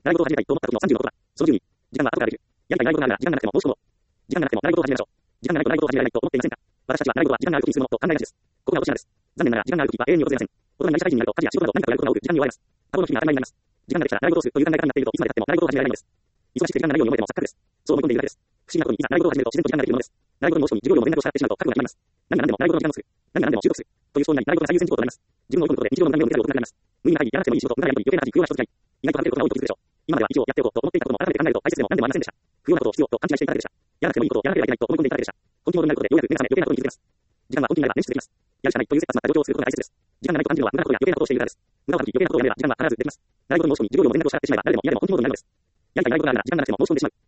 習い事を始めたいと思った時の35とは、その10に、時間は後からできる。やりたい習い事があるなら、時間がなくても申し込もう。時間がなくても習い事を始めましょう。時間がないと習い事を始められないと思っていませんか？私たちは習い事は時間がある時にするものと考えがちです。ここが落とし穴です。残念ながら、時間がある時は永遠に訪れません。大人になり社会人になると、家事や仕事など何かをやることが多く、時間に追われます。過去の日々が当たり前になります。時間ができたら習い事をするという考え方になっていると、いつまで経っても習い事を始められないのです。忙しくて時間がないように思えても錯覚です。そう思い込んでいるだけです。不思議なことに、いざ習い事を始めると自然と時間ができるものです。習い事の申し込み、授業料の連絡を支払ってしまうと覚悟が決まります。何が何でも習い事の時間を作る。何が何でも習得する。という思考になり、習い事が最優先事項となります。自分を追い込むことで日常の何でも受けることになります。無理な限りやらなくてもいい仕事、無駄なやりとり、余計な家事、不要な人付き合い。意外と省けることが多いと気づくでしょう。今までは一応やっておこうと思っていたことも改めて考えると大切でも何でもありませんでした。不要なことを必要と勘違いしていただけでした。やらなくてもいいことをやらなければいけないと思い込んでいただけでした。本気モードになることでようやく目覚め余計なことに気づきます。時間は本気になれば捻出できます。やるしかないという切羽詰まった状況をすることが大切です。時間がないと感じるのは無駄なことや余計なことをしているからです。無駄を省き余計なことをやめれば時間は必ずできます。習い事の申し込み、授業料の連絡を支払ってしまえば誰でも嫌でも本気モードになるのです。やりたい習い事があるなら時間がなくても申し込んでしまう。